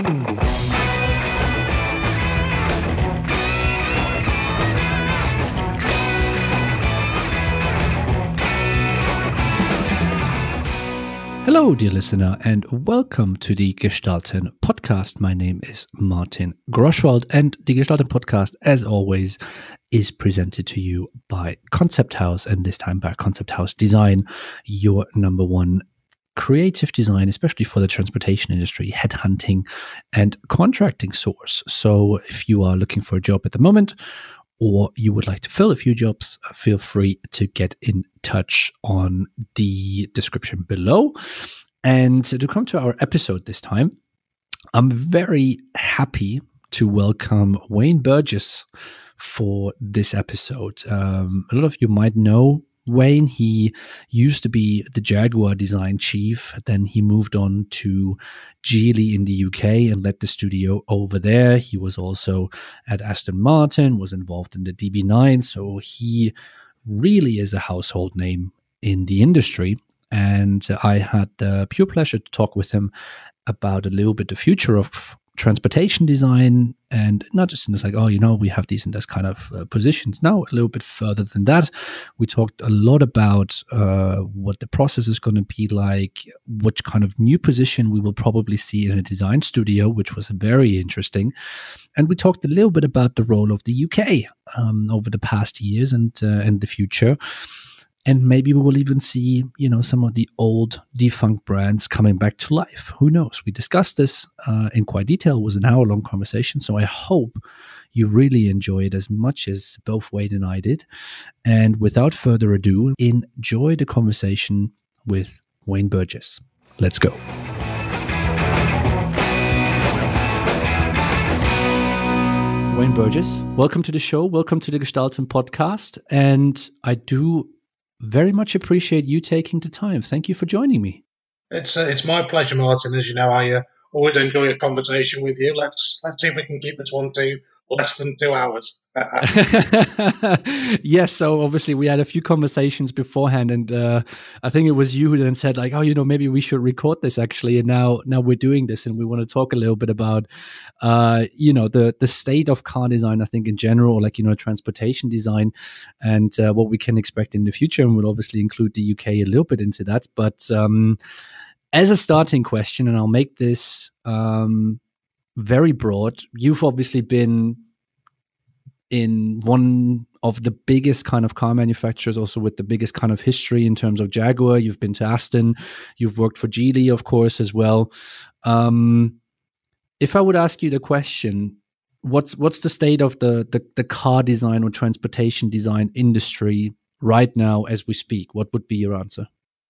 Hello, dear listener, and welcome to the Gestalten podcast. My name is Martin Groschwald, and the Gestalten podcast, as always, is presented to you by Concept House, and this time by Concept House Design, your number one creative design, especially for the transportation industry, headhunting, and contracting source. So if you are looking for a job at the moment, or you would like to fill a few jobs, feel free to get in touch on the description below. And to come to our episode this time, I'm very happy to welcome Wayne Burgess for this episode. A lot of you might know Wayne. He used to be the Jaguar design chief. Then he moved on to Geely in the UK and led the studio over there. He was also at Aston Martin, was involved in the DB9. So he really is a household name in the industry. And I had the pure pleasure to talk with him about a little bit the future of transportation design, and not just in this like, oh, you know, we have these and this kind of positions. No, a little bit further than that. We talked a lot about what the process is going to be like, which kind of new position we will probably see in a design studio, which was very interesting. And we talked a little bit about the role of the UK over the past years and the future. And maybe we will even see, you know, some of the old defunct brands coming back to life. Who knows? We discussed this in quite detail. It was an hour-long conversation. So I hope you really enjoy it as much as both Wade and I did. And without further ado, enjoy the conversation with Wayne Burgess. Let's go. Wayne Burgess, welcome to the show. Welcome to the Gestalten podcast. And I do very much appreciate you taking the time. Thank you for joining me. It's my pleasure, Martin. As you know, I always enjoy a conversation with you. Let's see if we can keep this one to less than 2 hours. Yes, so obviously we had a few conversations beforehand, and I think it was you who then said like, oh, you know, maybe we should record this actually, and now we're doing this, and we want to talk a little bit about you know, the state of car design, I think in general, like, you know, transportation design, and what we can expect in the future, and we'll obviously include the UK a little bit into that. But as a starting question, and I'll make this very broad, you've obviously been in one of the biggest kind of car manufacturers, also with the biggest kind of history in terms of Jaguar. You've been to Aston, you've worked for Geely, of course, as well. If I would ask you the question, what's the state of the car design or transportation design industry right now as we speak? What would be your answer?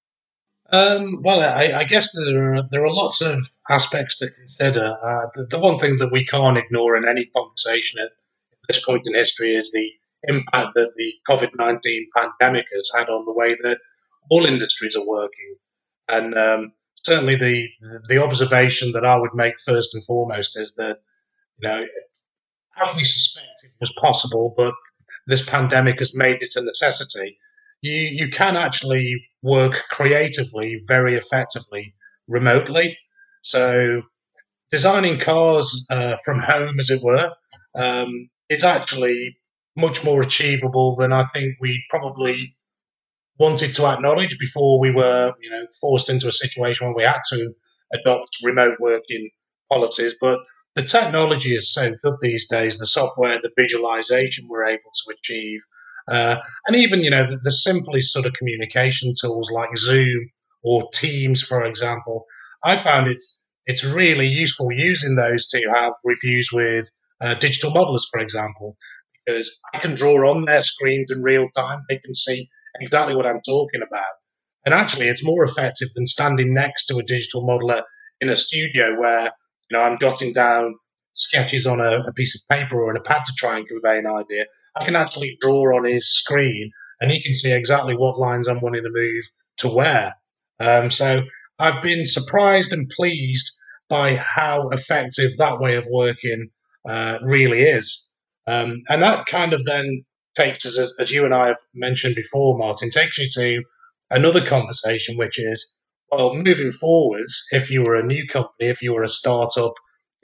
Well, I guess there are lots of aspects to consider. The one thing that we can't ignore in any conversation at this point in history is the impact that the COVID-19 pandemic has had on the way that all industries are working. And certainly the observation that I would make first and foremost is that, you know, how we suspect it was possible, but this pandemic has made it a necessity. You can actually work creatively very effectively remotely. So designing cars from home, as it were, it's actually much more achievable than I think we probably wanted to acknowledge before we were, you know, forced into a situation where we had to adopt remote working policies. But the technology is so good these days, the software, the visualization we're able to achieve, and even, you know, the simplest sort of communication tools like Zoom or Teams, for example. I found it's really useful using those to have reviews with digital modelers, for example, because I can draw on their screens in real time. They can see exactly what I'm talking about. And actually, it's more effective than standing next to a digital modeler in a studio where, you know, I'm jotting down sketches on a piece of paper or on a pad to try and convey an idea. I can actually draw on his screen, and he can see exactly what lines I'm wanting to move to where. So I've been surprised and pleased by how effective that way of working really is. And that kind of then takes us, as you and I have mentioned before, Martin, takes you to another conversation, which is, well, moving forwards, if you were a new company, if you were a startup,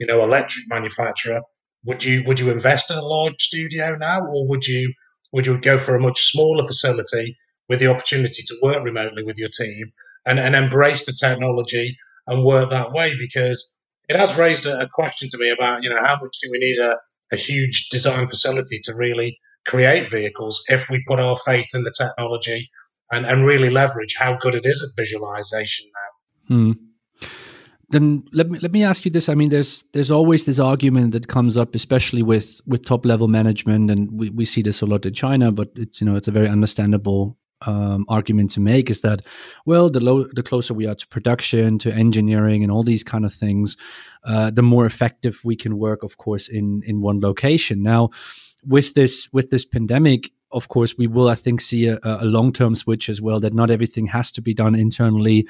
electric manufacturer, would you invest in a large studio now, or would you go for a much smaller facility with the opportunity to work remotely with your team and embrace the technology and work that way? Because it has raised a question to me about how much do we need a huge design facility to really create vehicles if we put our faith in the technology and really leverage how good it is at visualization now. Hmm. Then let me ask you this. I mean, there's always this argument that comes up, especially with top level management, and we see this a lot in China. But it's a very understandable argument to make. Is that, well, the closer we are to production, to engineering, and all these kind of things, the more effective we can work, of course, in one location. Now, with this pandemic, of course, we will, I think, see a long-term switch as well, that not everything has to be done internally.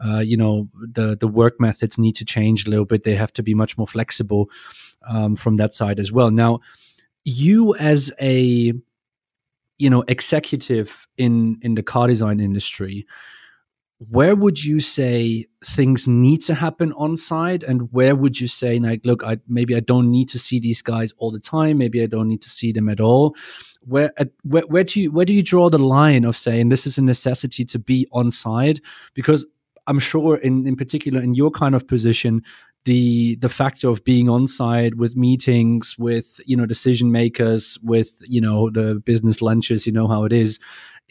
The work methods need to change a little bit. They have to be much more flexible from that side as well. Now, you as a executive in the car design industry, where would you say things need to happen on site, and where would you say, like, look, maybe I don't need to see these guys all the time, maybe I don't need to see them at all? Where do you draw the line of saying this is a necessity to be on site? Because I'm sure in particular in your kind of position, the factor of being on site with meetings, with decision makers, with the business lunches, how it is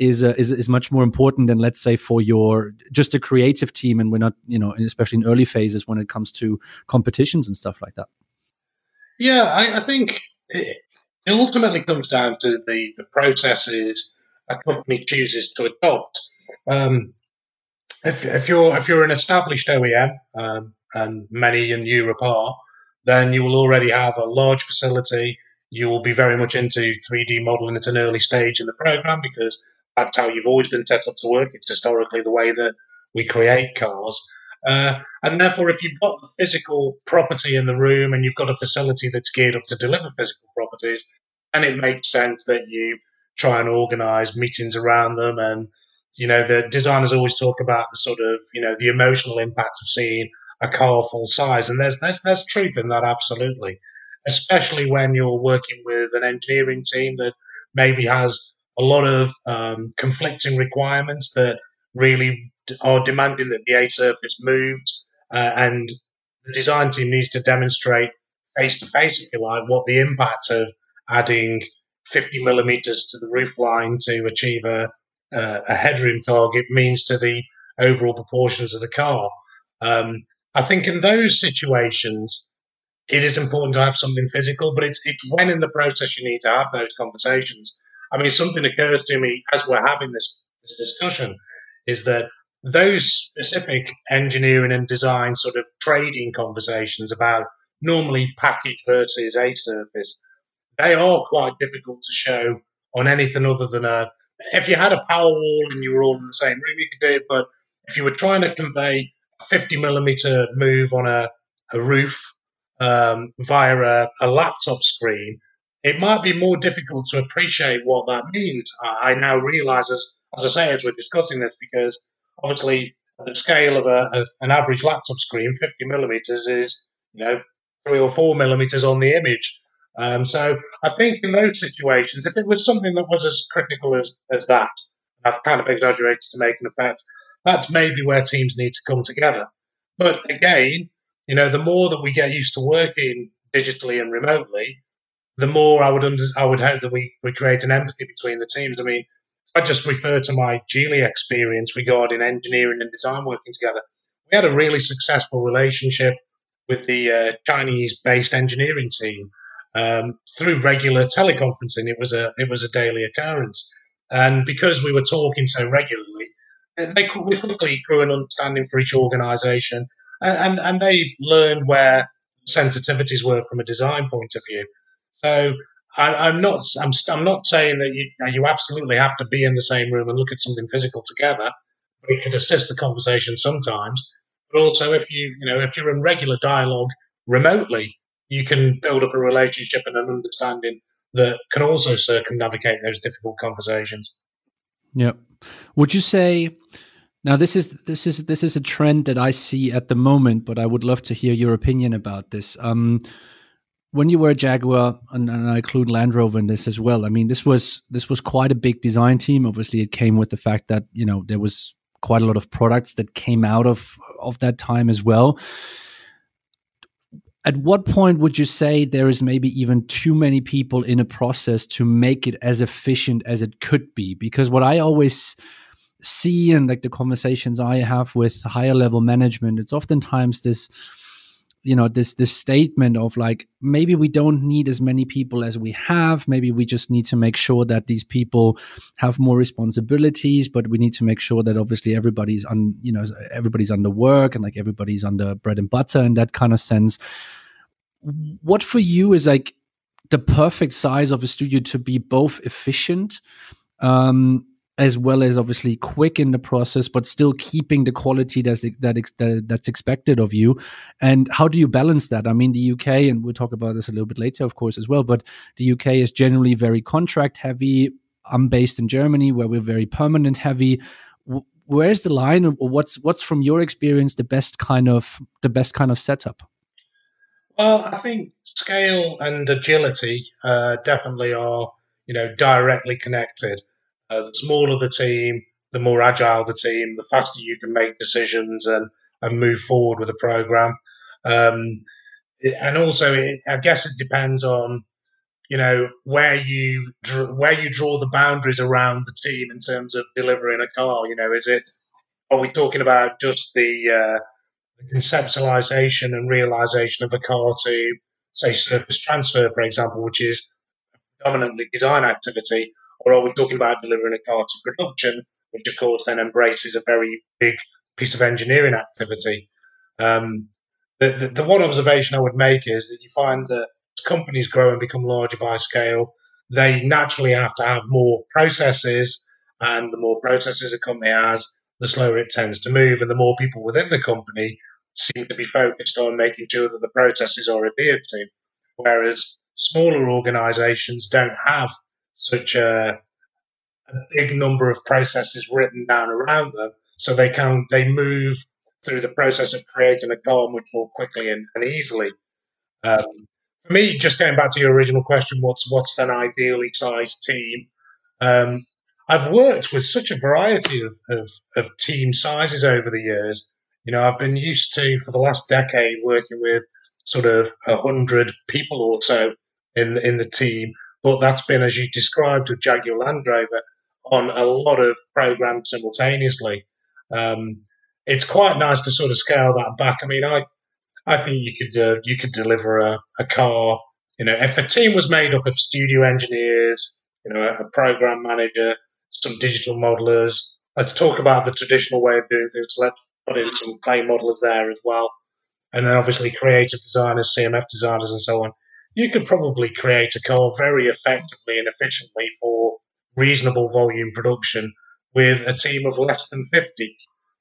much more important than, let's say, for your just a creative team, and we're not, especially in early phases when it comes to competitions and stuff like that. Yeah, I think it ultimately comes down to the processes a company chooses to adopt. Um, if you're an established OEM, and many in Europe are, then you will already have a large facility. You will be very much into 3D modeling at an early stage in the program because that's how you've always been set up to work. It's historically the way that we create cars. And therefore, if you've got the physical property in the room and you've got a facility that's geared up to deliver physical properties, then it makes sense that you try and organize meetings around them. And the designers always talk about the sort of the emotional impact of seeing a car full size, and there's truth in that, absolutely, especially when you're working with an engineering team that maybe has a lot of conflicting requirements that really are demanding that the A surface moved, and the design team needs to demonstrate face to face, if you like, what the impact of adding 50 millimeters to the roof line to achieve a headroom target means to the overall proportions of the car. I think in those situations, it is important to have something physical, but it's when in the process you need to have those conversations. I mean, something occurs to me as we're having this discussion is that those specific engineering and design sort of trading conversations about normally package versus a surface, they are quite difficult to show on anything other than if you had a power wall and you were all in the same room, you could do it. But if you were trying to convey a 50 millimeter move on a roof via a laptop screen, it might be more difficult to appreciate what that means. I now realize, as I say, as we're discussing this, because obviously at the scale of an average laptop screen, 50 millimeters is, 3 or 4 millimeters on the image. So I think in those situations, if it was something that was as critical as that, I've kind of exaggerated to make an effect, that's maybe where teams need to come together. But again, the more that we get used to working digitally and remotely, the more I would hope that we create an empathy between the teams. I mean, if I just refer to my Geely experience regarding engineering and design working together, we had a really successful relationship with the Chinese-based engineering team through regular teleconferencing. It was a daily occurrence, and because we were talking so regularly, we quickly grew an understanding for each organisation, and they learned where sensitivities were from a design point of view. So I'm not saying that you absolutely have to be in the same room and look at something physical together, but it could assist the conversation sometimes. But also, if you're in regular dialogue remotely, you can build up a relationship and an understanding that can also circumnavigate those difficult conversations. Yeah. Would you say Now, this is a trend that I see at the moment, but I would love to hear your opinion about this. When you were a Jaguar, and I include Land Rover in this as well. I mean, this was quite a big design team. Obviously, it came with the fact that there was quite a lot of products that came out of that time as well. At what point would you say there is maybe even too many people in a process to make it as efficient as it could be? Because what I always see in like the conversations I have with higher level management, it's oftentimes this statement of like, maybe we don't need as many people as we have. Maybe we just need to make sure that these people have more responsibilities, but we need to make sure that obviously everybody's under work and like everybody's under bread and butter in that kind of sense. What for you is like the perfect size of a studio to be both efficient, as well as obviously quick in the process, but still keeping the quality that's expected of you? And how do you balance that? I mean, the UK, and we'll talk about this a little bit later, of course, as well, but the UK is generally very contract heavy. I'm based in Germany, where we're very permanent heavy. Where's the line, or what's from your experience the best kind of setup? Well, I think scale and agility definitely are, directly connected. The smaller the team, the more agile the team, the faster you can make decisions and move forward with a program. And also, I guess it depends on, where you draw the boundaries around the team in terms of delivering a car. Are we talking about just the conceptualization and realization of a car to, say, surface transfer, for example, which is predominantly design activity, or are we talking about delivering a car to production, which of course then embraces a very big piece of engineering activity? The one observation I would make is that you find that as companies grow and become larger by scale, they naturally have to have more processes, and the more processes a company has, the slower it tends to move, and the more people within the company seem to be focused on making sure that the processes are adhered to. Whereas smaller organizations don't have such a big number of processes written down around them, so they move through the process of creating a car much more quickly and easily. For me, just going back to your original question, what's an ideally sized team? I've worked with such a variety of team sizes over the years. I've been used to, for the last decade, working with sort of 100 people or so in the team. But that's been, as you described, with Jaguar Land Rover, on a lot of programs simultaneously. It's quite nice to sort of scale that back. I mean, I think you could deliver a car. If a team was made up of studio engineers, a program manager, some digital modelers. Let's talk about the traditional way of doing things. Let's put in some clay modelers there as well, and then obviously creative designers, CMF designers, and so on. You could probably create a car very effectively and efficiently for reasonable volume production with a team of less than 50.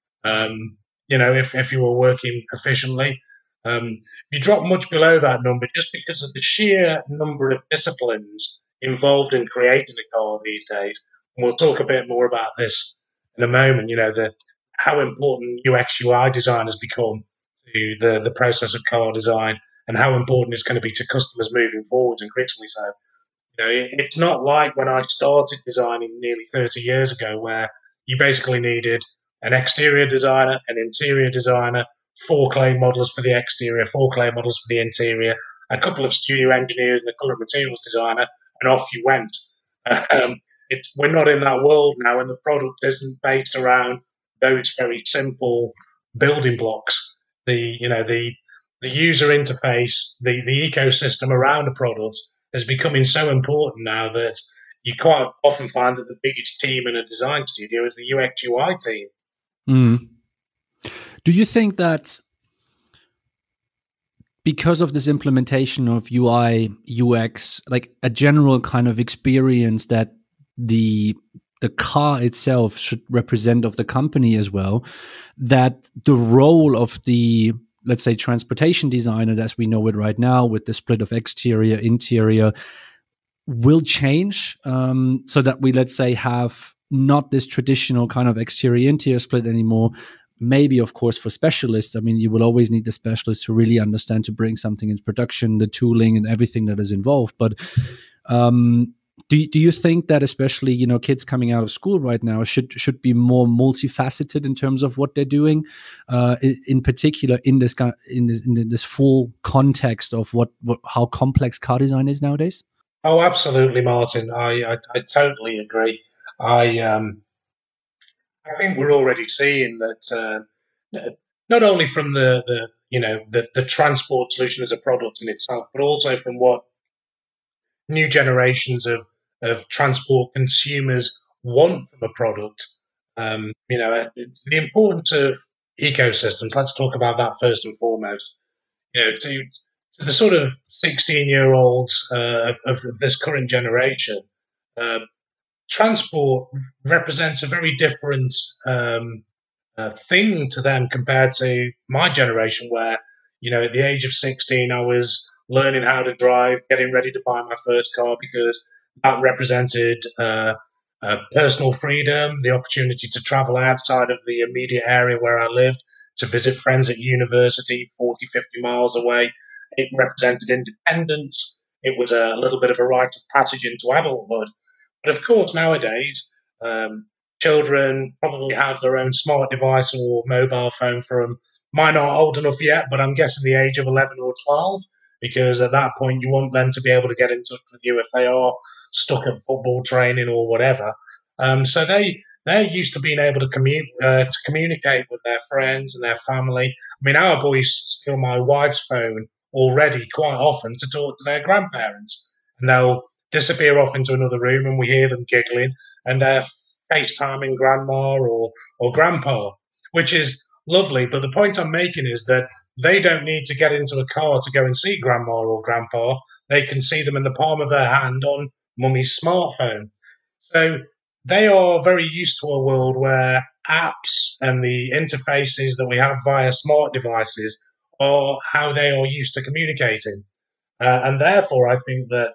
If you were working efficiently. If you drop much below that number, just because of the sheer number of disciplines involved in creating a car these days, and we'll talk a bit more about this in a moment, how important UX UI design has become to the process of car design, and how important it's going to be to customers moving forward, increasingly so. It's not like when I started designing nearly 30 years ago, where you basically needed an exterior designer, an interior designer, 4 clay models for the exterior, 4 clay models for the interior, a couple of studio engineers and a colour materials designer, and off you went. We're not in that world now, and the product isn't based around those very simple building blocks. The user interface, the ecosystem around a product is becoming so important now that you quite often find that the biggest team in a design studio is the UX UI team. Mm. Do you think that because of this implementation of UI, UX, like a general kind of experience that the car itself should represent of the company as well, that the role of the, let's say, transportation designer, as we know it right now, with the split of exterior, interior, will change, so that we, let's say, have not this traditional kind of exterior interior split anymore. Maybe, of course, for specialists, I mean, you will always need the specialists to really understand, to bring something into production, the tooling and everything that is involved. But do you think that, especially, you know, kids coming out of school right now should be more multifaceted in terms of what they're doing, in particular in this full context of how complex car design is nowadays? Oh, absolutely, Martin. I totally agree. I I think we're already seeing that not only from the transport solution as a product in itself, but also from what new generations of transport consumers want from a product. The importance of ecosystems. Let's talk about that first and foremost. To the sort of 16-year-olds of this current generation, uh, transport represents a very different thing to them compared to my generation, where, at the age of 16, I was learning how to drive, getting ready to buy my first car because that represented personal freedom, the opportunity to travel outside of the immediate area where I lived, to visit friends at university 40, 50 miles away. It represented independence. It was a little bit of a rite of passage into adulthood. But of course, nowadays, um, children probably have their own smart device or mobile phone from, mine aren't old enough yet, but I'm guessing the age of 11 or 12, because at that point you want them to be able to get in touch with you if they are stuck at football training or whatever. So they're used to being able to communicate with their friends and their family. I mean, our boys steal my wife's phone already quite often to talk to their grandparents, and they'll disappear off into another room, and we hear them giggling, and they're FaceTiming grandma or grandpa, which is lovely. But the point I'm making is that they don't need to get into a car to go and see grandma or grandpa. They can see them in the palm of their hand on mummy's smartphone. So they are very used to a world where apps and the interfaces that we have via smart devices are how they are used to communicating. And therefore, I think that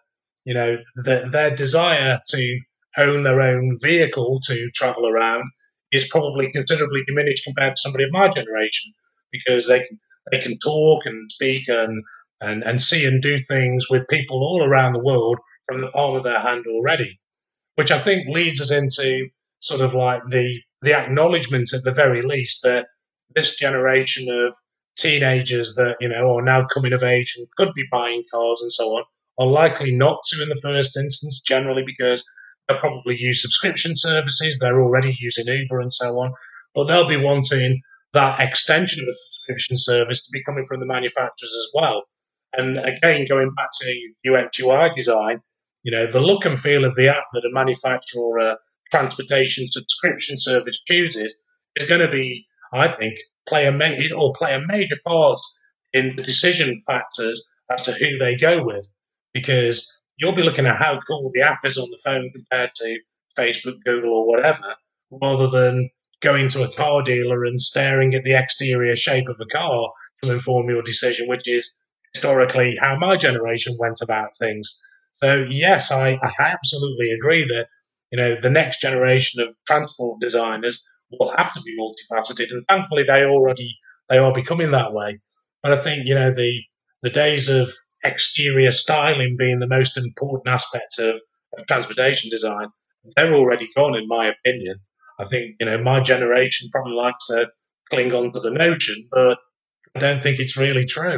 their desire to own their own vehicle to travel around is probably considerably diminished compared to somebody of my generation, because they can talk and speak and see and do things with people all around the world from the palm of their hand already, which I think leads us into sort of like the acknowledgement, at the very least, that this generation of teenagers that are now coming of age and could be buying cars and so on are likely not to in the first instance, generally because they'll probably use subscription services. They're already using Uber and so on, but they'll be wanting that extension of a subscription service to be coming from the manufacturers as well. And again, going back to UX UI design, the look and feel of the app that a manufacturer or a transportation subscription service chooses is going to be, I think, play a major part in the decision factors as to who they go with, because you'll be looking at how cool the app is on the phone compared to Facebook, Google, or whatever, rather than going to a car dealer and staring at the exterior shape of a car to inform your decision, which is historically how my generation went about things. So yes, I absolutely agree that the next generation of transport designers will have to be multifaceted, and thankfully they are becoming that way. But I think the days of exterior styling being the most important aspect of transportation design, they're already gone, in my opinion. I think my generation probably likes to cling on to the notion, but I don't think it's really true.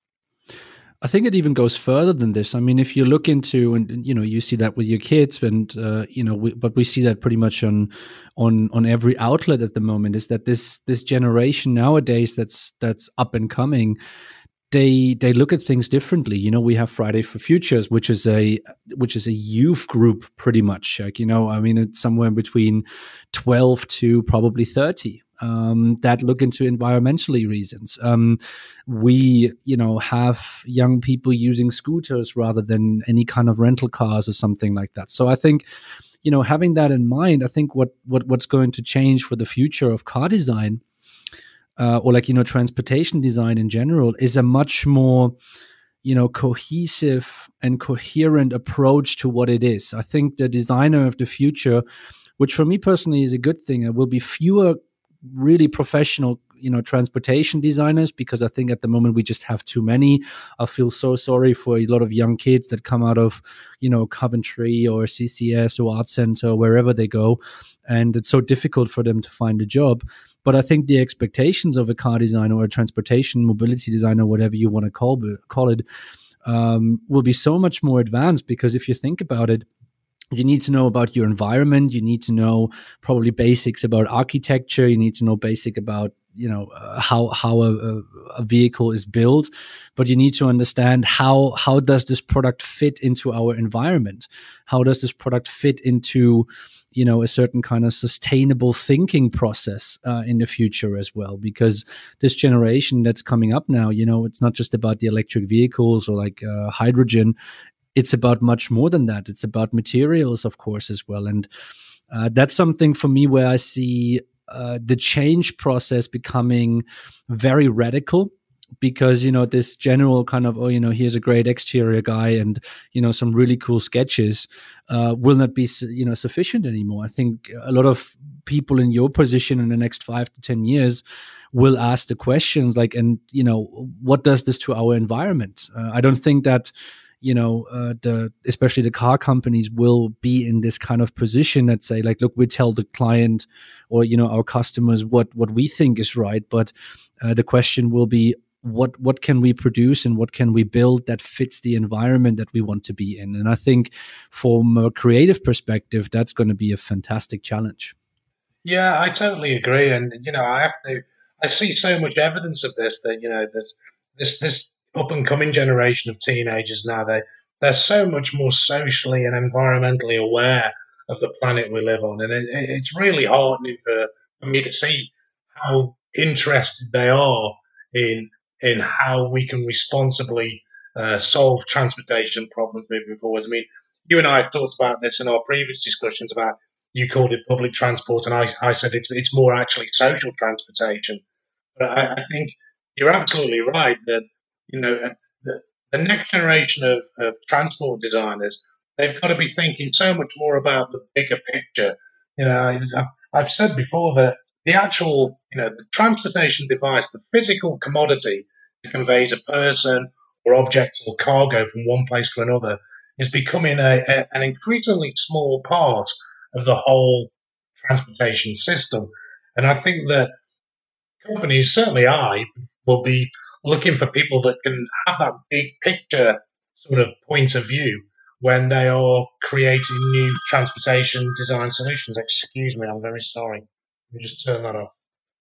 I think it even goes further than this. I mean, if you look into, and you see that with your kids, and but we see that pretty much on every outlet at the moment, is that this generation nowadays that's up and coming, they look at things differently. We have Friday for Futures, which is a youth group, pretty much. Like, I mean, it's somewhere between 12 to probably 30. That look into environmentally reasons. We, have young people using scooters rather than any kind of rental cars or something like that. So I think, having that in mind, I think what's going to change for the future of car design, or transportation design in general, is a much more cohesive and coherent approach to what it is. I think the designer of the future which for me personally is a good thing. There will be fewer really professional, transportation designers, because I think at the moment we just have too many. I feel so sorry for a lot of young kids that come out of, Coventry or CCS or Art Center or wherever they go, and it's so difficult for them to find a job. But I think the expectations of a car designer or a transportation mobility designer, whatever you want to call it, will be so much more advanced, because if you think about it, you need to know about your environment. You need to know probably basics about architecture. You need to know basic about how a vehicle is built, but you need to understand how does this product fit into our environment? How does this product fit into a certain kind of sustainable thinking process in the future as well? Because this generation that's coming up now, it's not just about the electric vehicles or like hydrogen. It's about much more than that. It's about materials, of course, as well. And that's something for me where I see the change process becoming very radical, because, this general kind of, here's a great exterior guy and, some really cool sketches will not be, sufficient anymore. I think a lot of people in your position in the next 5 to 10 years will ask the questions like, and, what does this to our environment? I don't think that especially the car companies will be in this kind of position that say like, look, we tell the client or our customers what we think is right, but the question will be what can we produce and what can we build that fits the environment that we want to be in. And I think from a creative perspective, that's going to be a fantastic challenge. Yeah, I totally agree, and I see so much evidence of this that there's this up and coming generation of teenagers now. They're so much more socially and environmentally aware of the planet we live on, and it's really heartening for me to see how interested they are in how we can responsibly solve transportation problems moving forward. I mean, you and I talked about this in our previous discussions about, you called it public transport, and I said it's more actually social transportation. But I think you're absolutely right that the next generation of transport designers, they've got to be thinking so much more about the bigger picture. I've said before that the actual the transportation device, the physical commodity that conveys a person or object or cargo from one place to another, is becoming an increasingly small part of the whole transportation system. And I think that companies, certainly I, will be looking for people that can have that big picture sort of point of view when they are creating new transportation design solutions. Excuse me, I'm very sorry. Let me just turn that off.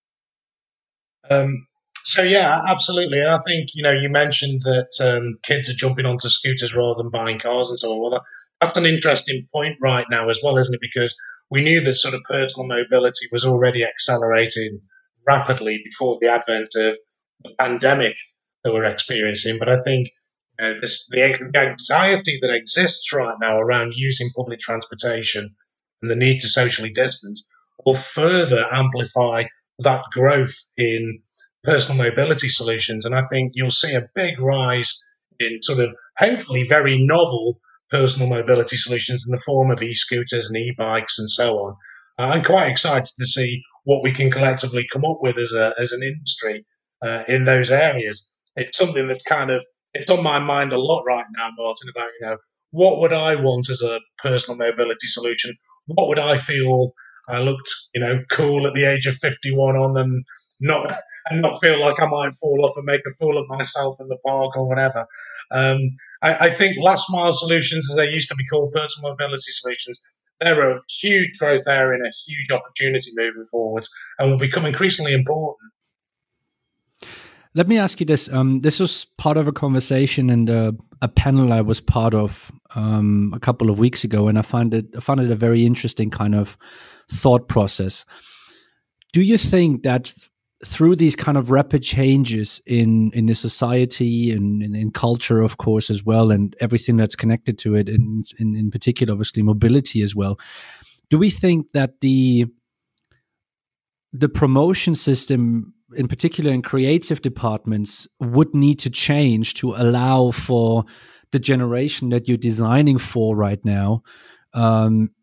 Um, so yeah, absolutely, and I think you mentioned that kids are jumping onto scooters rather than buying cars and so on. Well, that's an interesting point right now as well, isn't it? Because we knew that sort of personal mobility was already accelerating rapidly before the advent of the pandemic that we're experiencing. But I think the anxiety that exists right now around using public transportation and the need to socially distance will further amplify that growth in personal mobility solutions. And I think you'll see a big rise in sort of hopefully very novel personal mobility solutions in the form of e-scooters and e-bikes and so on. I'm quite excited to see what we can collectively come up with as an industry in those areas. It's something that's it's on my mind a lot right now, Martin, about what would I want as a personal mobility solution? What would I feel I looked, cool at the age of 51 on, not not feel like I might fall off and make a fool of myself in the park or whatever. Um, I think last mile solutions, as they used to be called, personal mobility solutions, they're a huge growth area and a huge opportunity moving forward, and will become increasingly important. Let me ask you this. This was part of a conversation and a panel I was part of a couple of weeks ago, and I found it a very interesting kind of thought process. Do you think that through these kind of rapid changes in the society and in culture, of course, as well, and everything that's connected to it, in particular, obviously, mobility as well, do we think that the promotion system, in particular in creative departments, would need to change to allow for the generation that you're designing for right now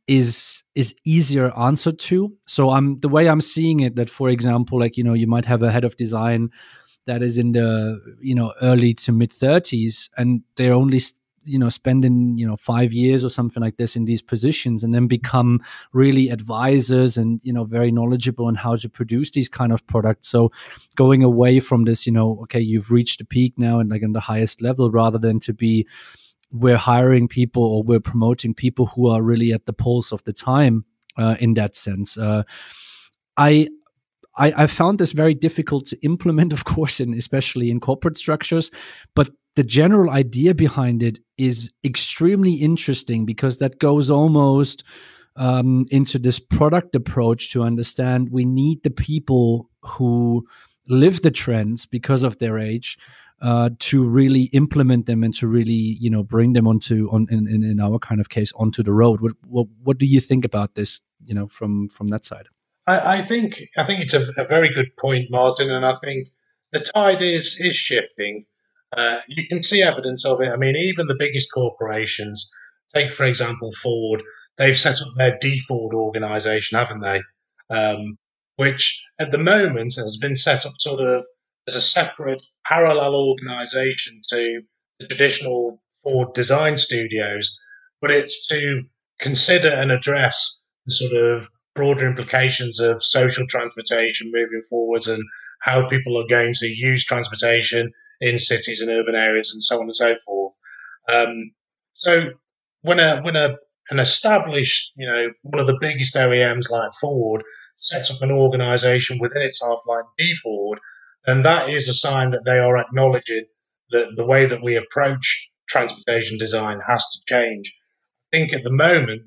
is easier answered to. So the way I'm seeing it, that for example, like, you might have a head of design that is in the early to mid 30s, and they're only spending 5 years or something like this in these positions, and then become really advisors and very knowledgeable on how to produce these kind of products. So going away from this, okay, you've reached the peak now and like on the highest level, rather than to be, we're hiring people or we're promoting people who are really at the pulse of the time, in that sense. I found this very difficult to implement, of course, and especially in corporate structures. But the general idea behind it is extremely interesting, because that goes almost into this product approach to understand we need the people who live the trends because of their age, to really implement them and to really bring them in our kind of case onto the road. What do you think about this? From that side. I think it's a very good point, Martin, and I think the tide is shifting. You can see evidence of it. I mean, even the biggest corporations, take for example Ford, they've set up their D Ford organization, haven't they? Um, which at the moment has been set up sort of as a separate parallel organization to the traditional Ford design studios, but it's to consider and address the sort of broader implications of social transportation moving forwards, and how people are going to use transportation in cities and urban areas and so on and so forth. Um, so when an established, one of the biggest OEMs like Ford sets up an organisation within itself like D Ford, then that is a sign that they are acknowledging that the way that we approach transportation design has to change. I think at the moment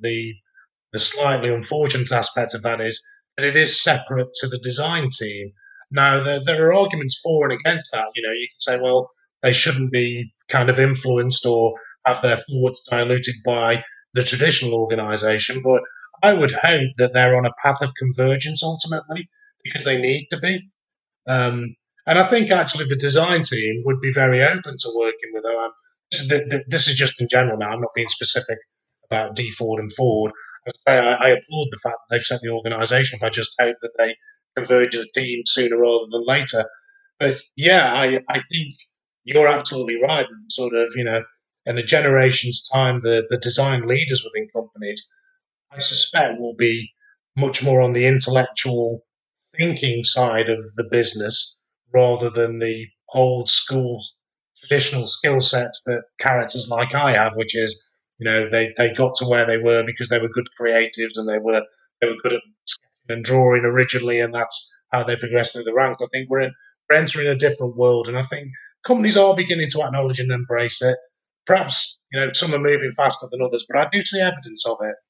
the slightly unfortunate aspect of that is that it is separate to the design team. Now, there are arguments for and against that. You can say, well, they shouldn't be kind of influenced or have their thoughts diluted by the traditional organisation, but I would hope that they're on a path of convergence ultimately, because they need to be. Um, and I think actually the design team would be very open to working with them. This is just in general now. I'm not being specific about D Ford and Ford. As I say, I applaud the fact that they've set the organisation up. I just hope that they converge as a team sooner rather than later. But yeah, I think you're absolutely right. That sort of, in a generation's time, the design leaders within companies, I suspect, will be much more on the intellectual thinking side of the business rather than the old school traditional skill sets that characters like I have, which is, they got to where they were because they were good creatives, and they were good at sketching and drawing originally, and that's how they progressed through the ranks. I think we're entering a different world, and I think companies are beginning to acknowledge and embrace it. Perhaps, some are moving faster than others, but I do see evidence of it.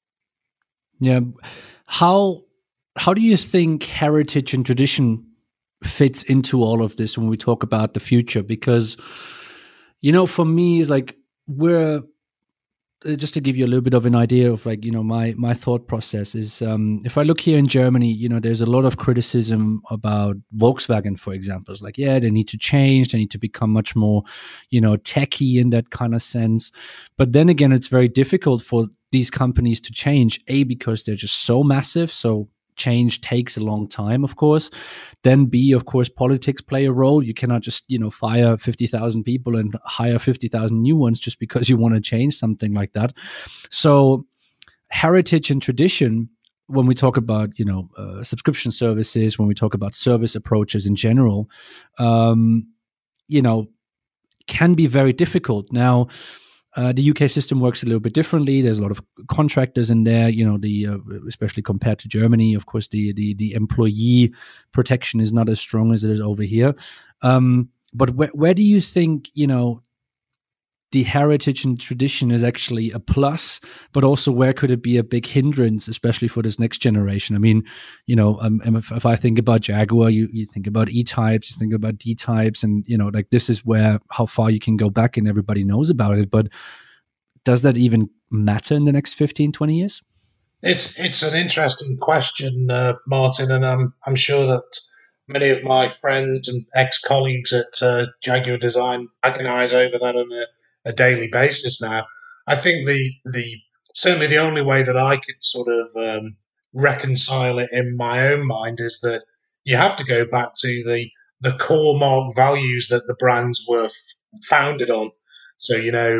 Yeah. How do you think heritage and tradition fits into all of this when we talk about the future? Because, for me, it's like, we're just to give you a little bit of an idea of, like, my thought process is, if I look here in Germany, there's a lot of criticism about Volkswagen, for example. It's like, yeah, they need to change, they need to become much more techy in that kind of sense. But then again, it's very difficult for these companies to change, because they're just so massive. So change takes a long time, of course. Then B, of course, politics play a role. You cannot just, fire 50,000 people and hire 50,000 new ones just because you want to change something like that. So heritage and tradition, when we talk about, subscription services, when we talk about service approaches in general, you know, can be very difficult. Now, the UK system works a little bit differently. There's a lot of contractors in there, especially compared to Germany. Of course, the employee protection is not as strong as it is over here. But where do you think, the heritage and tradition is actually a plus, but also where could it be a big hindrance, especially for this next generation? I mean, if I think about Jaguar, you think about E-types, you think about D-types, and, like, this is how far you can go back and everybody knows about it. But does that even matter in the next 15, 20 years? It's an interesting question, Martin, and I'm sure that many of my friends and ex-colleagues at Jaguar Design agonize over that on a daily basis now. I think the certainly the only way that I could sort of reconcile it in my own mind is that you have to go back to the core mark values that the brands were founded on. So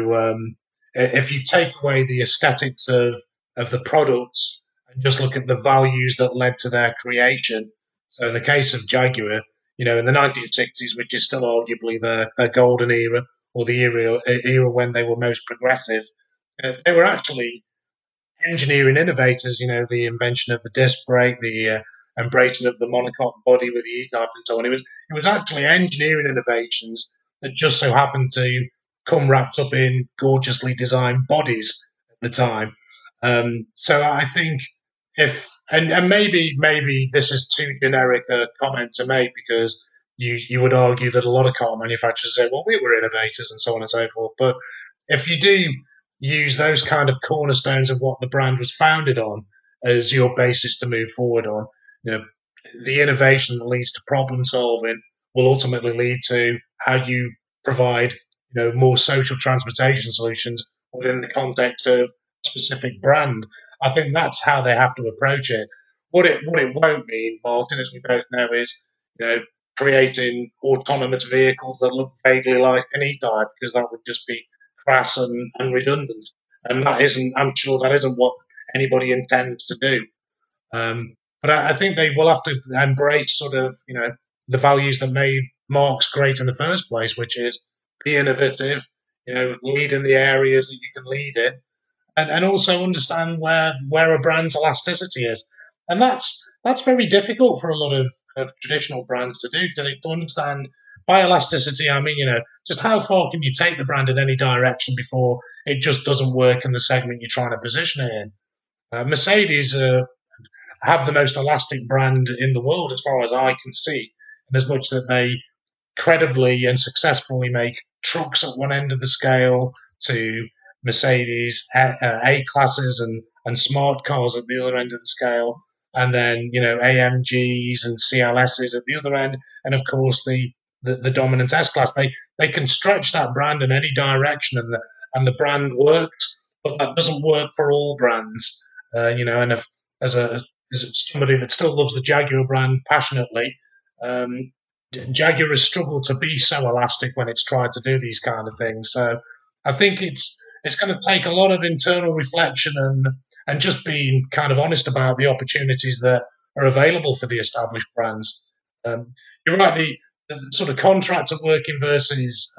if you take away the aesthetics of the products and just look at the values that led to their creation. So in the case of Jaguar, in the 1960s, which is still arguably their golden era, or the era when they were most progressive, they were actually engineering innovators. The invention of the disc brake, the embracing of the monocoque body with the E-type, and so on. It was actually engineering innovations that just so happened to come wrapped up in gorgeously designed bodies at the time. So I think if and maybe this is too generic a comment to make, because you would argue that a lot of car manufacturers say, well, we were innovators and so on and so forth. But if you do use those kind of cornerstones of what the brand was founded on as your basis to move forward on, the innovation that leads to problem solving will ultimately lead to how you provide, more social transportation solutions within the context of a specific brand. I think that's how they have to approach it. What it won't mean, Martin, as we both know, is creating autonomous vehicles that look vaguely like an E-type, because that would just be crass and redundant. And I'm sure that isn't what anybody intends to do. But I think they will have to embrace sort of, the values that made Marx great in the first place, which is be innovative, lead in the areas that you can lead in, and also understand where a brand's elasticity is. And that's very difficult for a lot of traditional brands to do, to understand. By elasticity, I mean, just how far can you take the brand in any direction before it just doesn't work in the segment you're trying to position it in. Mercedes have the most elastic brand in the world, as far as I can see, and as much that they credibly and successfully make trucks at one end of the scale to Mercedes A classes and smart cars at the other end of the scale, and then AMGs and CLSs at the other end, and of course the dominant S class. They can stretch that brand in any direction, and the brand works, but that doesn't work for all brands. And if as a as somebody that still loves the Jaguar brand passionately, um, Jaguar has struggled to be so elastic when it's tried to do these kind of things. So I think it's going to take a lot of internal reflection and just being kind of honest about the opportunities that are available for the established brands. You're right, the sort of contractor working versus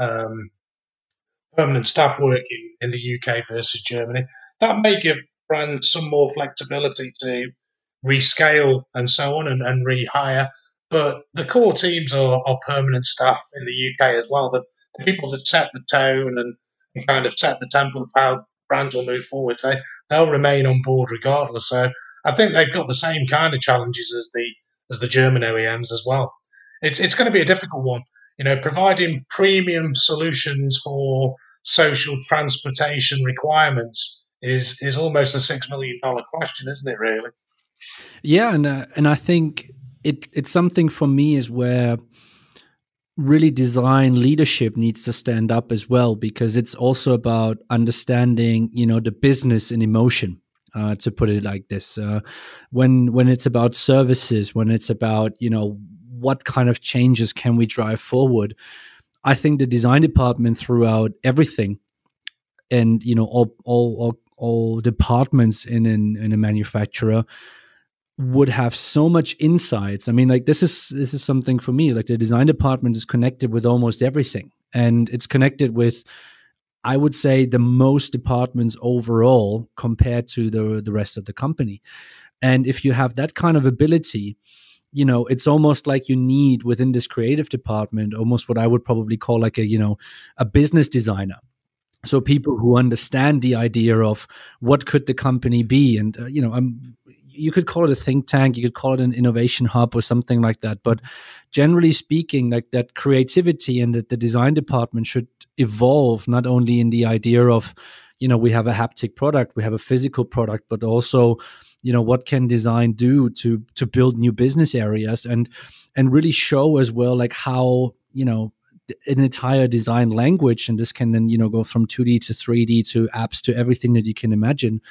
permanent staff working in the UK versus Germany, that may give brands some more flexibility to rescale and so on, and rehire. But the core teams are permanent staff in the UK as well. The people that set the tone and kind of set the tempo of how brands will move forward, they'll remain on board regardless. So I think they've got the same kind of challenges as the German OEMs as well. It's going to be a difficult one. Providing premium solutions for social transportation requirements is almost a $6 million question, isn't it? Really? Yeah, and I think it's something for me is where really design leadership needs to stand up as well, because it's also about understanding the business and emotion, to put it like this. When it's about services, when it's about what kind of changes can we drive forward, I think the design department throughout everything, and all departments in a manufacturer would have so much insights. I mean, like this is something for me. Is like the design department is connected with almost everything, and it's connected with, I would say, the most departments overall compared to the rest of the company. And if you have that kind of ability, it's almost like you need within this creative department almost what I would probably call like a business designer. So people who understand the idea of what could the company be, and you could call it a think tank, you could call it an innovation hub or something like that. But generally speaking, like that creativity and that the design department should evolve not only in the idea of, we have a haptic product, we have a physical product, but also, what can design do to build new business areas and really show as well, like how, an entire design language, and this can then go from 2D to 3D to apps to everything that you can imagine,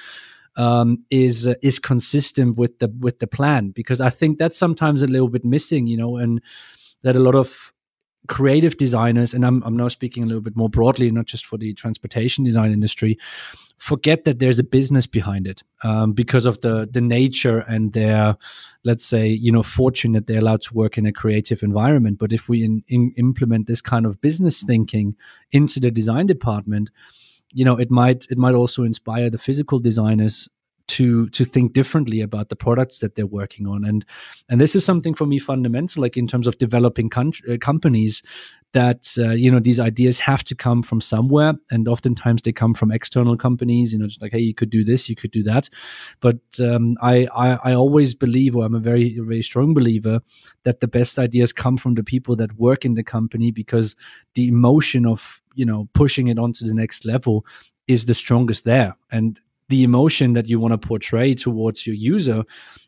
is consistent with the plan. Because I think that's sometimes a little bit missing, and that a lot of creative designers, and I'm now speaking a little bit more broadly, not just for the transportation design industry, forget that there's a business behind it, because of the nature and their, let's say, fortune that they're allowed to work in a creative environment. But if we implement this kind of business thinking into the design department, it might also inspire the physical designers to think differently about the products that they're working on. And this is something for me fundamental, like in terms of developing companies, that these ideas have to come from somewhere, and oftentimes they come from external companies, just like, hey, you could do this, you could do that. But I always believe, or I'm a very, very strong believer, that the best ideas come from the people that work in the company, because the emotion of pushing it on to the next level is the strongest there. And the emotion that you want to portray towards your user,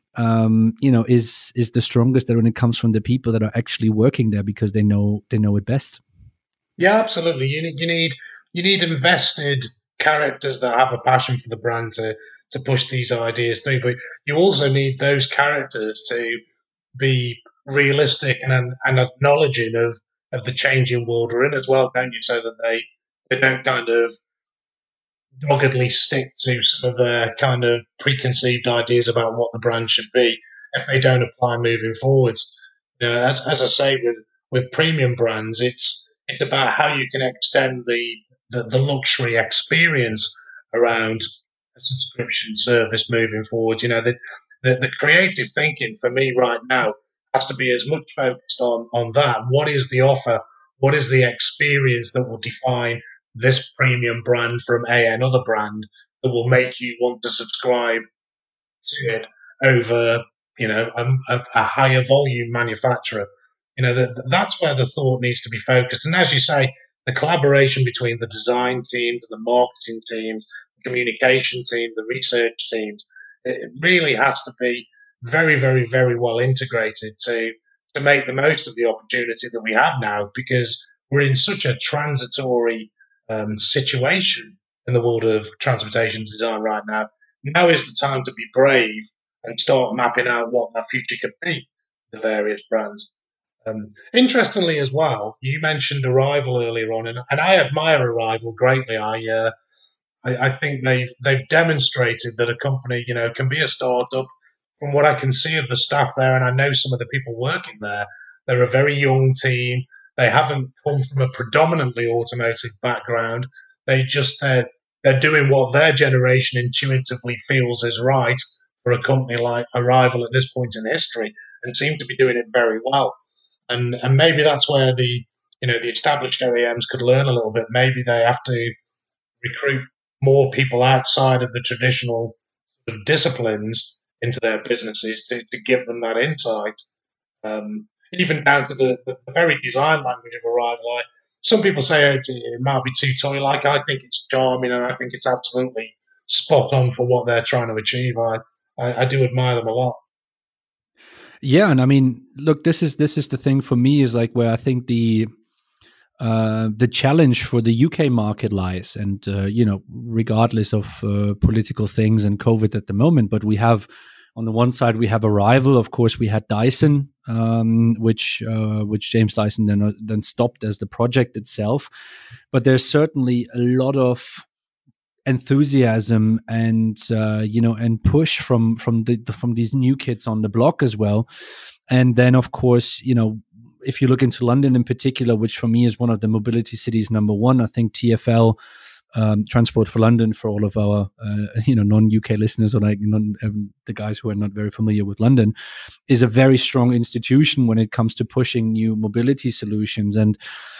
is the strongest when it comes from the people that are actually working there, because they know it best. Yeah, absolutely. You need invested characters that have a passion for the brand to push these ideas through. But you also need those characters to be realistic and acknowledging of the changing world we're in as well, don't you? So that they don't kind of doggedly stick to some of their kind of preconceived ideas about what the brand should be if they don't apply moving forwards. As I say, with premium brands, it's about how you can extend the luxury experience around a subscription service moving forward. The creative thinking for me right now has to be as much focused on that. What is the offer? What is the experience that will define this premium brand from another brand that will make you want to subscribe to it over, a higher volume manufacturer. That's where the thought needs to be focused. And as you say, the collaboration between the design teams, the marketing teams, the communication team, the research teams, it really has to be very, very, very well integrated to make the most of the opportunity that we have now, because we're in such a transitory situation in the world of transportation design right now. Now is the time to be brave and start mapping out what that future could be, the various brands. Interestingly, as well, you mentioned Arrival earlier on, and I admire Arrival greatly. I think they've demonstrated that a company, can be a startup. From what I can see of the staff there, and I know some of the people working there, they're a very young team. They haven't come from a predominantly automotive background. They're doing what their generation intuitively feels is right for a company like Arrival at this point in history, and seem to be doing it very well. And maybe that's where the established OEMs could learn a little bit. Maybe they have to recruit more people outside of the traditional sort of disciplines into their businesses to give them that insight. Even down to the very design language of Arrival. Some people say it might be too toy-like. I think it's charming, and I think it's absolutely spot on for what they're trying to achieve. I do admire them a lot. Yeah, and I mean, look, this is the thing for me, is like where I think the challenge for the UK market lies, and regardless of political things and COVID at the moment, but we have, on the one side, we have Arrival. Of course, we had Dyson, which James Dyson then stopped as the project itself. But there's certainly a lot of enthusiasm and and push from these new kids on the block as well. And then, of course, if you look into London in particular, which for me is one of the mobility cities number one, I think TfL, Transport for London, for all of our non-UK listeners, or like the guys who are not very familiar with London, is a very strong institution when it comes to pushing new mobility solutions. And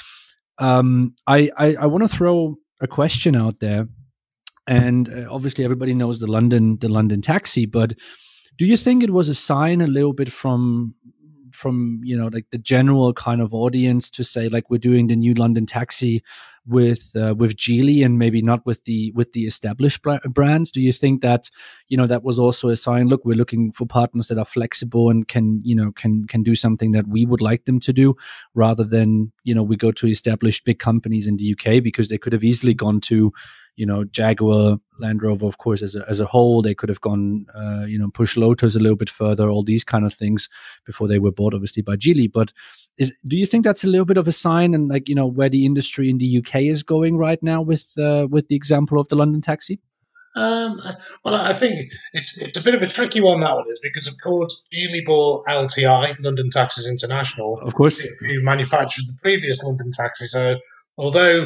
I want to throw a question out there. And obviously everybody knows the London taxi, but do you think it was a sign a little bit from like the general kind of audience to say like we're doing the new London taxi with Geely and maybe not with the established brands? Do you think that that was also a sign? Look, we're looking for partners that are flexible and can do something that we would like them to do, rather than we go to established big companies in the UK, because they could have easily gone to Jaguar, Land Rover, of course, as a whole. They could have gone, push Lotus a little bit further, all these kind of things before they were bought, obviously, by Geely. But do you think that's a little bit of a sign, and like where the industry in the UK is going right now with the example of the London taxi? Well, I think it's a bit of a tricky one, that one is, because of course Geely bought LTI, London Taxis International, Of course. who manufactured the previous London taxi. So although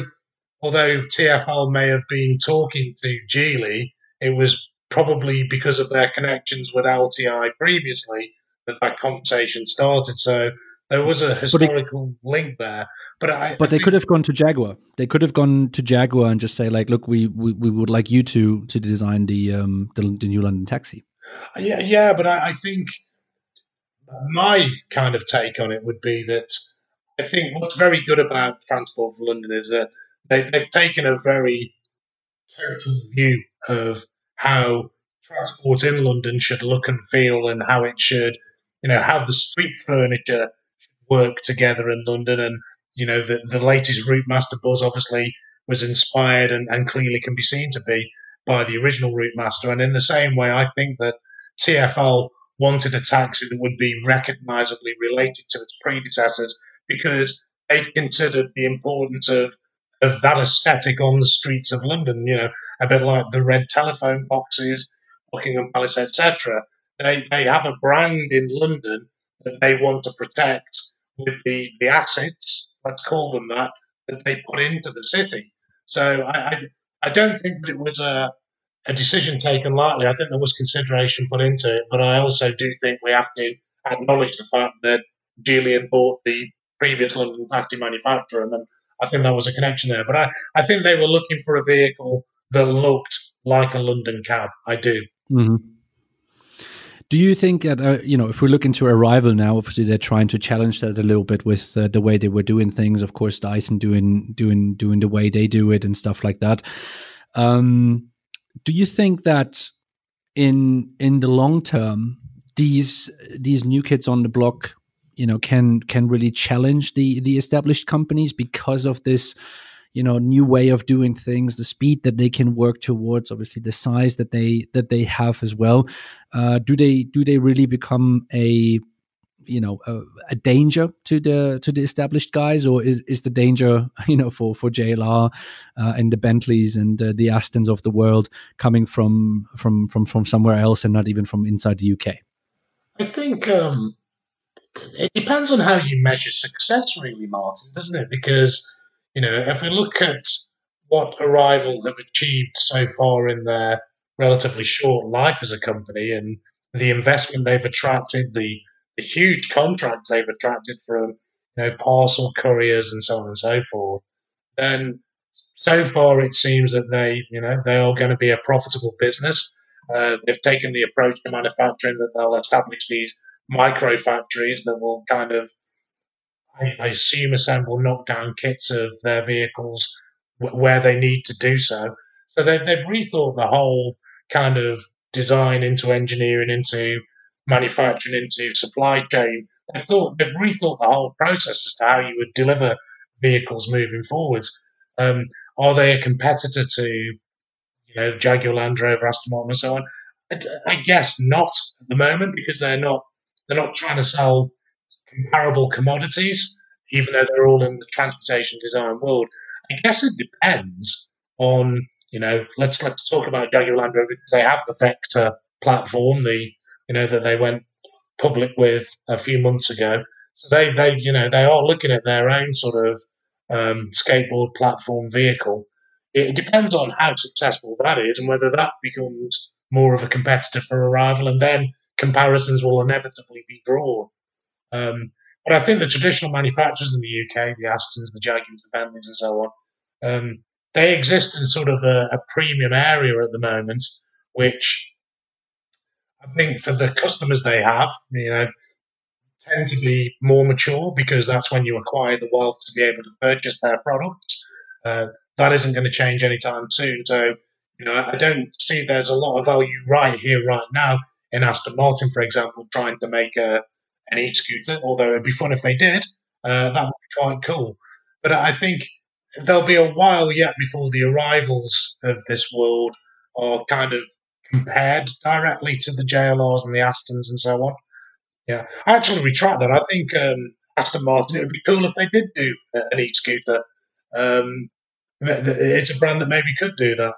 TfL may have been talking to Geely, it was probably because of their connections with LTI previously that conversation started. So there was a historical link there. But I they think, could have gone to Jaguar. They could have gone to Jaguar and just say like, look, we would like you to design the new London taxi. Yeah, but I think my kind of take on it would be that I think what's very good about Transport for London is that they've taken a very total view of how transport in London should look and feel, and how it should, how the street furniture work together in London. And the latest Route Master buzz obviously was inspired and clearly can be seen to be by the original Route Master. And in the same way, I think that TfL wanted a taxi that would be recognisably related to its predecessors, because they considered the importance of that aesthetic on the streets of London. A bit like the red telephone boxes, Buckingham Palace, etc. They have a brand in London that they want to protect with the assets, let's call them that they put into the city. So I don't think that it was a decision taken lightly. I think there was consideration put into it, but I also do think we have to acknowledge the fact that Geely bought the previous London taxi manufacturer, and I think there was a connection there. But I think they were looking for a vehicle that looked like a London cab. I do. Mm-hmm. Do you think that if we look into Arrival now, obviously they're trying to challenge that a little bit with the way they were doing things. Of course, Dyson doing the way they do it and stuff like that. Do you think that in the long term, these new kids on the block, can really challenge the established companies because of this? New way of doing things, the speed that they can work towards, obviously the size that they have as well. Do they really become a danger to the established guys, or is the danger for JLR and the Bentleys and the Astons of the world coming from somewhere else and not even from inside the UK? I think it depends on how you measure success, really, Martin, doesn't it? Because if we look at what Arrival have achieved so far in their relatively short life as a company, and the investment they've attracted, the huge contracts they've attracted from parcel couriers and so on and so forth, then so far it seems that they are going to be a profitable business. They've taken the approach to manufacturing that they'll establish these micro factories that will kind of, I assume, assemble knockdown kits of their vehicles where they need to do so. So they've rethought the whole kind of design into engineering, into manufacturing, into supply chain. They've rethought the whole process as to how you would deliver vehicles moving forwards. Um, are they a competitor to Jaguar, Land Rover, Aston Martin, and so on? I guess not at the moment, because they're not trying to sell comparable commodities, even though they're all in the transportation design world. I guess it depends on, let's talk about Jaguar Land Rover, because they have the Vector platform, that they went public with a few months ago. So they are looking at their own sort of skateboard platform vehicle. It depends on how successful that is and whether that becomes more of a competitor for Arrival, and then comparisons will inevitably be drawn. But I think the traditional manufacturers in the UK, the Astons, the Jaguars, the Bentleys, and so on, they exist in sort of a premium area at the moment, which I think for the customers they have, tend to be more mature because that's when you acquire the wealth to be able to purchase their products. That isn't going to change anytime soon. So, I don't see there's a lot of value right here, right now in Aston Martin, for example, trying to make an e-scooter, although it'd be fun if they did. That would be quite cool. But I think there'll be a while yet before the arrivals of this world are kind of compared directly to the JLRs and the Astons and so on. Yeah, I actually retract that. I think Aston Martin, it would be cool if they did do an e-scooter. It's a brand that maybe could do that.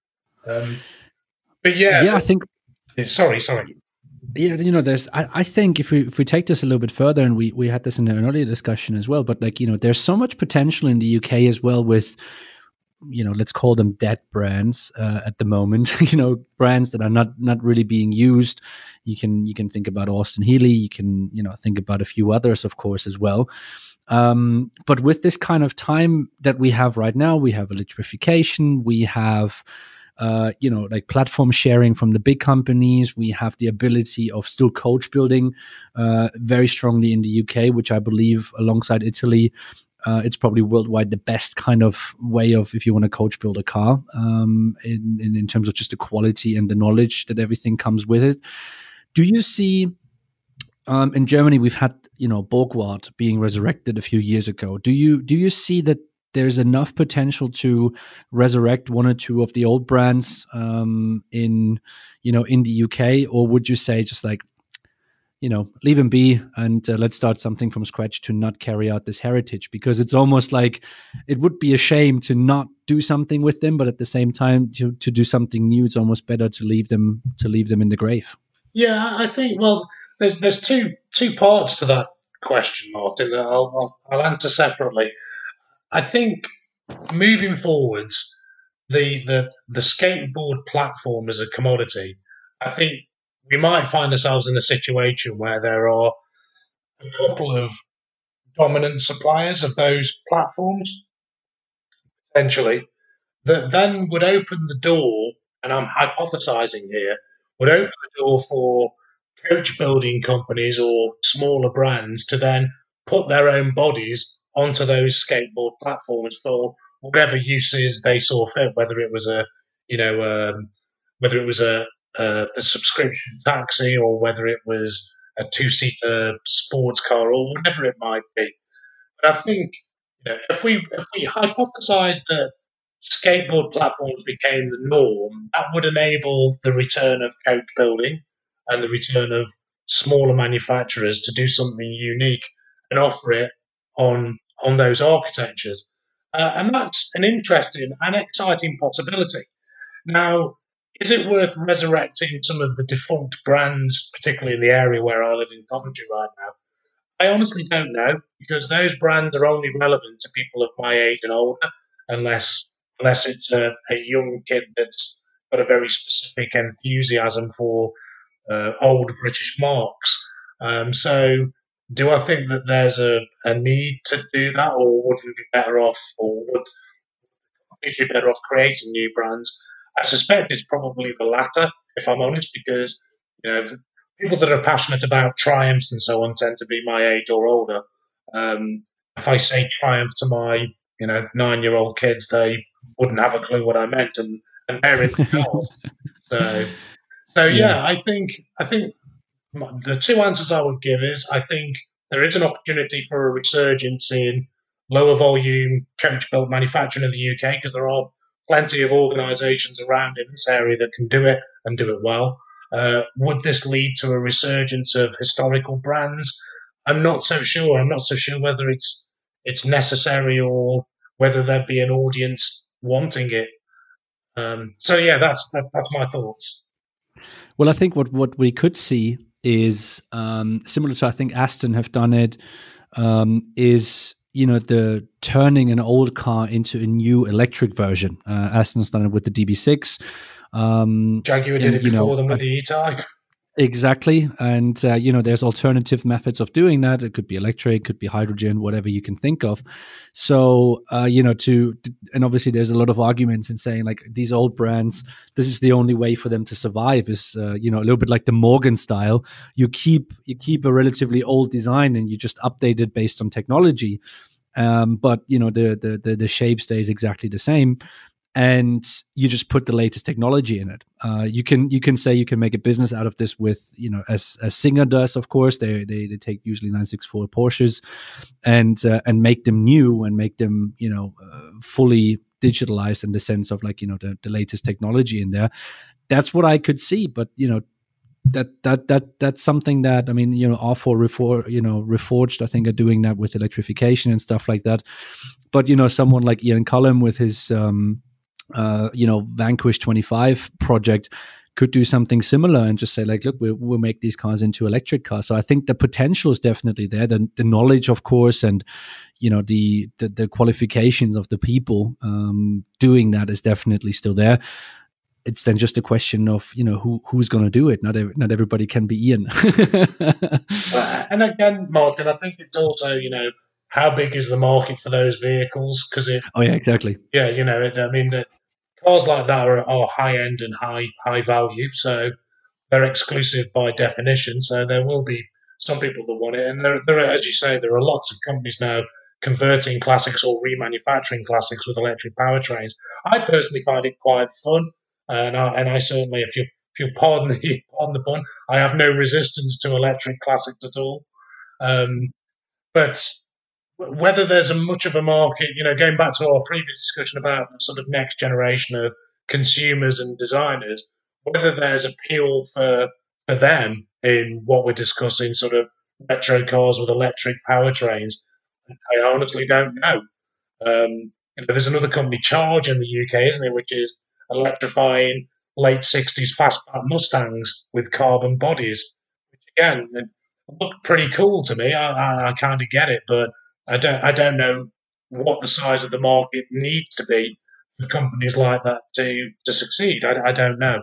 But yeah, I think. Sorry. Yeah, there's. I think if we take this a little bit further, and we had this in an earlier discussion as well, but there's so much potential in the UK as well with, let's call them dead brands at the moment. Brands that are not really being used. You can think about Austin Healey. You can think about a few others, of course, as well. But with this kind of time that we have right now, we have electrification. We have like platform sharing from the big companies. We have the ability of still coach building very strongly in the UK, which I believe alongside Italy, it's probably worldwide the best kind of way of, if you want to coach build a car, in terms of just the quality and the knowledge that everything comes with it. Do you see in Germany, we've had, Borgward being resurrected a few years ago. Do you see that there's enough potential to resurrect one or two of the old brands in the UK, or would you say just like, leave them be and let's start something from scratch to not carry out this heritage? Because it's almost like it would be a shame to not do something with them, but at the same time to do something new, it's almost better to leave them in the grave. Yeah, I think, well, there's two parts to that question, Martin, that I'll answer separately. I think moving forwards, the skateboard platform as a commodity, I think we might find ourselves in a situation where there are a couple of dominant suppliers of those platforms, potentially, that then would open the door, and I'm hypothesizing here, would open the door for coach building companies or smaller brands to then put their own bodies onto those skateboard platforms for whatever uses they saw fit, whether it was a subscription taxi, or whether it was a two-seater sports car, or whatever it might be. But I think, if we hypothesize that skateboard platforms became the norm, that would enable the return of coach building and the return of smaller manufacturers to do something unique and offer it on those architectures. And that's an interesting and exciting possibility. Now, is it worth resurrecting some of the defunct brands, particularly in the area where I live in Coventry right now? I honestly don't know, because those brands are only relevant to people of my age and older, unless it's a young kid that's got a very specific enthusiasm for old British marques. So, do I think that there's a need to do that, or would we be better off, or would we be better off creating new brands? I suspect it's probably the latter, if I'm honest, because people that are passionate about Triumphs and so on tend to be my age or older. If I say Triumph to my 9-year-old kids, they wouldn't have a clue what I meant, and they're into cars. Yeah, I think the two answers I would give is, I think there is an opportunity for a resurgence in lower volume coach built manufacturing in the UK, because there are plenty of organisations around in this area that can do it and do it well. Would this lead to a resurgence of historical brands? I'm not so sure. I'm not so sure whether it's necessary, or whether there'd be an audience wanting it. So yeah, that's my thoughts. Well, I think what we could see is similar to, I think Aston have done it, is the turning an old car into a new electric version. Aston's done it with the DB6. Jaguar did it before them with the E-Type. Exactly. And, there's alternative methods of doing that. It could be electric, could be hydrogen, whatever you can think of. So, and obviously there's a lot of arguments in saying like these old brands, this is the only way for them to survive is, a little bit like the Morgan style. You keep a relatively old design and you just update it based on technology. But, the shape stays exactly the same, and you just put the latest technology in it. You can say you can make a business out of this with, as Singer does, of course. They take usually 964 Porsches and make them new and make them fully digitalized in the sense of like the latest technology in there. That's what I could see, but that's something that, I mean, R4 Reforged, I think, are doing that with electrification and stuff like that. But someone like Ian Cullum with his Vanquish 25 project could do something similar and just say like, look, we'll make these cars into electric cars. So I think the potential is definitely there. The knowledge, of course, and the qualifications of the people doing that is definitely still there. It's then just a question of who's going to do it. Not everybody can be Ian. And again, Martin, I think it's also how big is the market for those vehicles? Because Oh yeah, exactly. Yeah, I mean, the cars like that are high end and high value, so they're exclusive by definition. So there will be some people that want it, and there are, as you say, there are lots of companies now converting classics or remanufacturing classics with electric powertrains. I personally find it quite fun, and I certainly, if you pardon the pun, I have no resistance to electric classics at all. But whether there's a much of a market, going back to our previous discussion about the sort of next generation of consumers and designers, whether there's appeal for them in what we're discussing, sort of retro cars with electric powertrains, I honestly don't know. There's another company, Charge, in the UK, isn't there, which is electrifying late 60s fastback Mustangs with carbon bodies, which again look pretty cool to me. I kind of get it, but I don't know what the size of the market needs to be for companies like that to succeed. I don't know.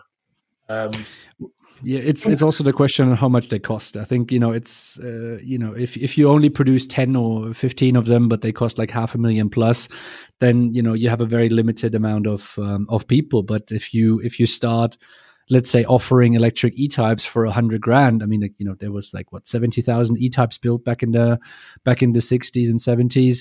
Yeah, it's also the question of how much they cost. I think it's if you only produce 10 or 15 of them, but they cost like $500,000 plus, then you have a very limited amount of people. But if you start, let's say, offering electric E-types for $100,000, I mean, like, there was like what 70,000 E-types built back in the 60s and 70s.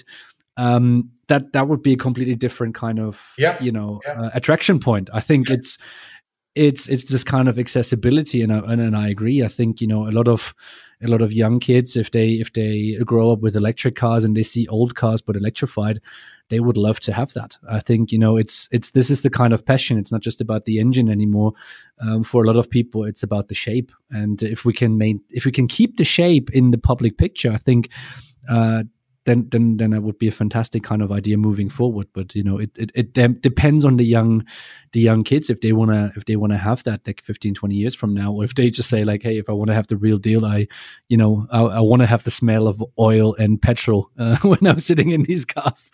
That would be a completely different kind of attraction point. I think it's this kind of accessibility, and I agree. I think a lot of young kids, if they grow up with electric cars and they see old cars but electrified, they would love to have that. I think it's this is the kind of passion. It's not just about the engine anymore. For a lot of people, it's about the shape, and if we can keep the shape in the public picture, I think. Then that would be a fantastic kind of idea moving forward. But it depends on the young kids if they wanna have that like 15, 20 years from now, or if they just say like, hey, if I want to have the real deal, I want to have the smell of oil and petrol when I'm sitting in these cars.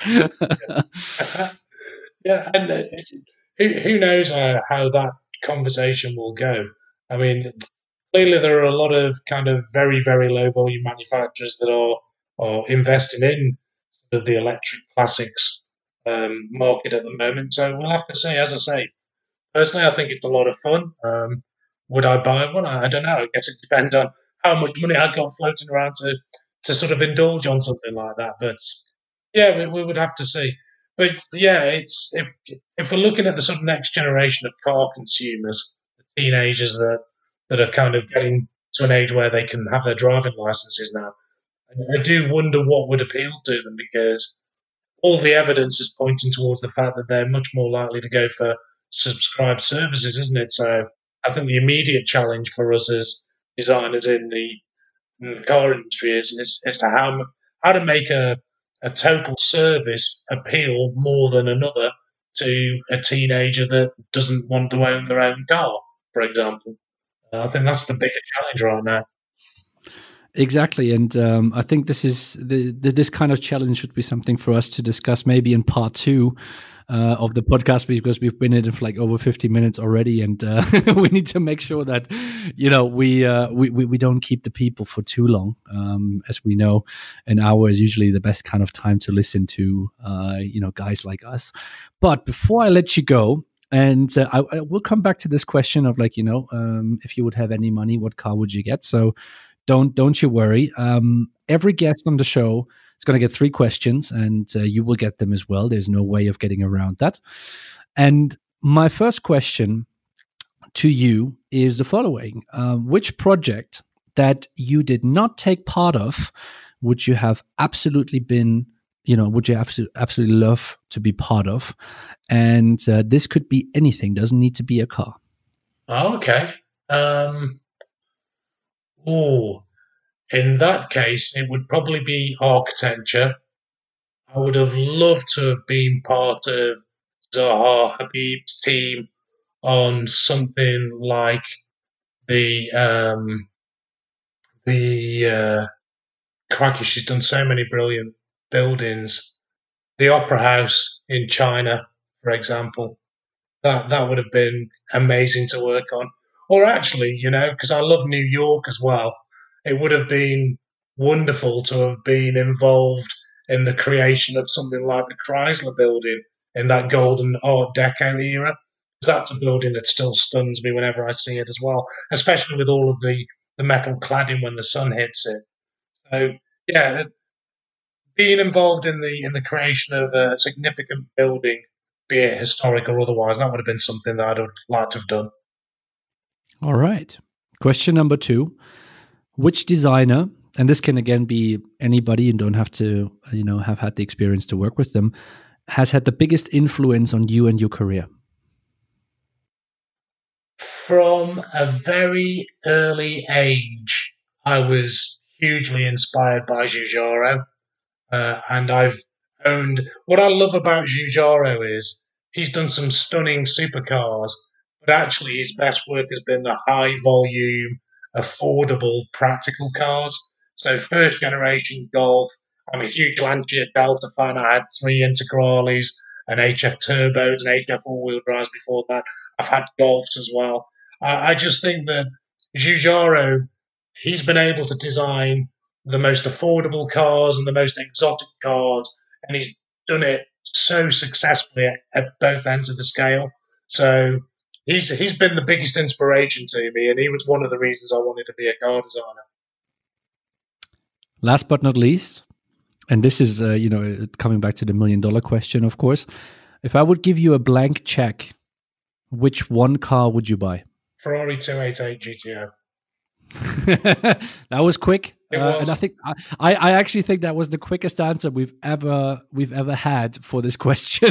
Yeah, and who knows how that conversation will go. I mean, clearly there are a lot of kind of very, very low volume manufacturers that are investing in the electric classics market at the moment. So we'll have to see. As I say, personally, I think it's a lot of fun. Would I buy one? I don't know. I guess it depends on how much money I've got floating around to sort of indulge on something like that. But yeah, we would have to see. But yeah, it's if we're looking at the sort of next generation of car consumers, the teenagers that are kind of getting to an age where they can have their driving licenses now, I do wonder what would appeal to them, because all the evidence is pointing towards the fact that they're much more likely to go for subscribed services, isn't it? So I think the immediate challenge for us as designers in the car industry is to how to make a total service appeal more than another to a teenager that doesn't want to own their own car, for example. I think that's the bigger challenge right now. Exactly, and I think this is this kind of challenge should be something for us to discuss maybe in part 2, of the podcast, because we've been in it for like over 50 minutes already, and we need to make sure that we don't keep the people for too long. As we know, an hour is usually the best kind of time to listen to guys like us. But before I let you go, and I will come back to this question of like, if you would have any money, what car would you get? So don't you worry. Every guest on the show is going to get 3 questions, and you will get them as well. There's no way of getting around that. And my first question to you is the following. Which project that you did not take part of would you have absolutely been, would you absolutely love to be part of? And this could be anything, doesn't need to be a car. Oh, okay. In that case, it would probably be architecture. I would have loved to have been part of Zaha Hadid's team on something like the crikey, she's done so many brilliant buildings. The Opera House in China, for example, that would have been amazing to work on. Or actually, because I love New York as well, it would have been wonderful to have been involved in the creation of something like the Chrysler Building in that golden Art Deco era. That's a building that still stuns me whenever I see it as well, especially with all of the metal cladding when the sun hits it. So yeah, being involved in the creation of a significant building, be it historic or otherwise, that would have been something that I'd have liked to have done. All right. Question number 2. Which designer, and this can again be anybody, and don't have to, have had the experience to work with them, has had the biggest influence on you and your career? From a very early age, I was hugely inspired by Giugiaro. And I've owned. What I love about Giugiaro is he's done some stunning supercars, but actually his best work has been the high volume, affordable, practical cars. So first generation Golf. I'm a huge Lancia Delta fan. I had 3 Integrales, an HF turbos, and HF all-wheel drives before that. I've had Golfs as well. I just think that Giugiaro, he's been able to design the most affordable cars and the most exotic cars, and he's done it so successfully at both ends of the scale. So he's been the biggest inspiration to me, and he was one of the reasons I wanted to be a car designer. Last but not least, and this is coming back to the $1 million question, of course. If I would give you a blank check, which one car would you buy? Ferrari 288 GTO. That was quick. It was. And I think I actually think that was the quickest answer we've ever had for this question.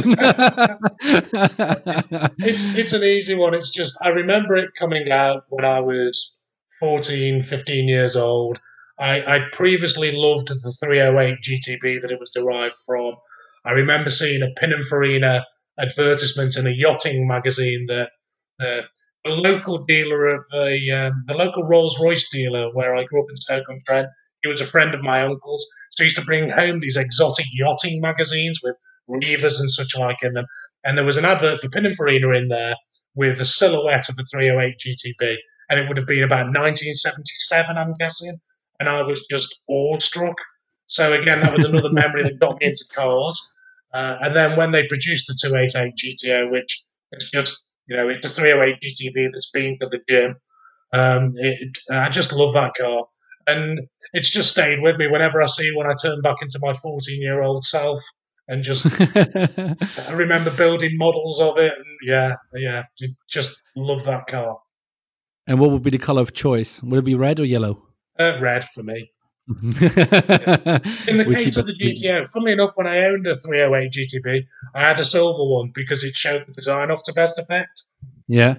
It's an easy one. It's just, I remember it coming out when I was 14, 15 years old. I previously loved the 308 GTB that it was derived from. I remember seeing a Pininfarina advertisement in a yachting magazine that the local dealer of the local Rolls-Royce dealer where I grew up in Stoke-on-Trent, he was a friend of my uncle's. So he used to bring home these exotic yachting magazines with Revers and such like in them. And there was an advert for Pininfarina in there with a silhouette of the 308 GTB. And it would have been about 1977, I'm guessing. And I was just awestruck. So again, that was another memory that got me into cars. And then when they produced the 288 GTO, which is just, it's a 308 GTB that's been to the gym. I just love that car. And it's just stayed with me whenever I see it when I turn back into my 14-year-old self. And just, I remember building models of it. And yeah, just love that car. And what would be the color of choice? Would it be red or yellow? Red for me. Yeah. In the case of the GTO, funnily enough, when I owned a 308 GTB, I had a silver one because it showed the design off to best effect. Yeah.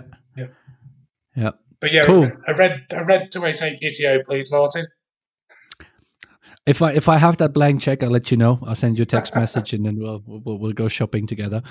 But yeah, cool. a red 288 GTO, please, Martin. If I have that blank check, I'll let you know. I'll send you a text message, and then we'll go shopping together.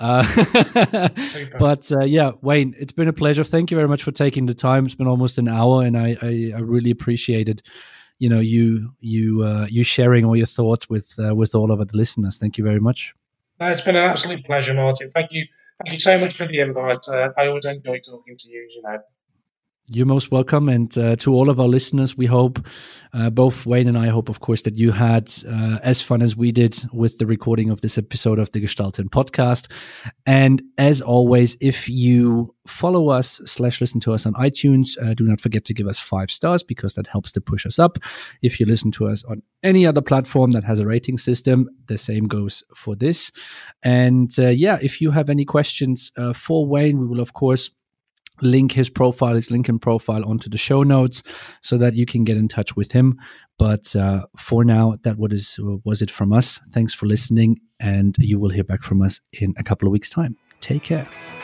But Wayne, it's been a pleasure. Thank you very much for taking the time. It's been almost an hour, and I really appreciated, you sharing all your thoughts with all of the listeners. Thank you very much. It's been an absolute pleasure, Martin. Thank you. Thank you so much for the invite. I always enjoy talking to you, you know. You're most welcome. And to all of our listeners, we hope, both Wayne and I hope, of course, that you had as fun as we did with the recording of this episode of the Gestalten podcast. And as always, if you follow us / listen to us on iTunes, do not forget to give us 5 stars because that helps to push us up. If you listen to us on any other platform that has a rating system, the same goes for this. And if you have any questions for Wayne, we will, of course, link his LinkedIn profile onto the show notes so that you can get in touch with him. But for now, that was it from us. Thanks for listening, and you will hear back from us in a couple of weeks' time. Take care.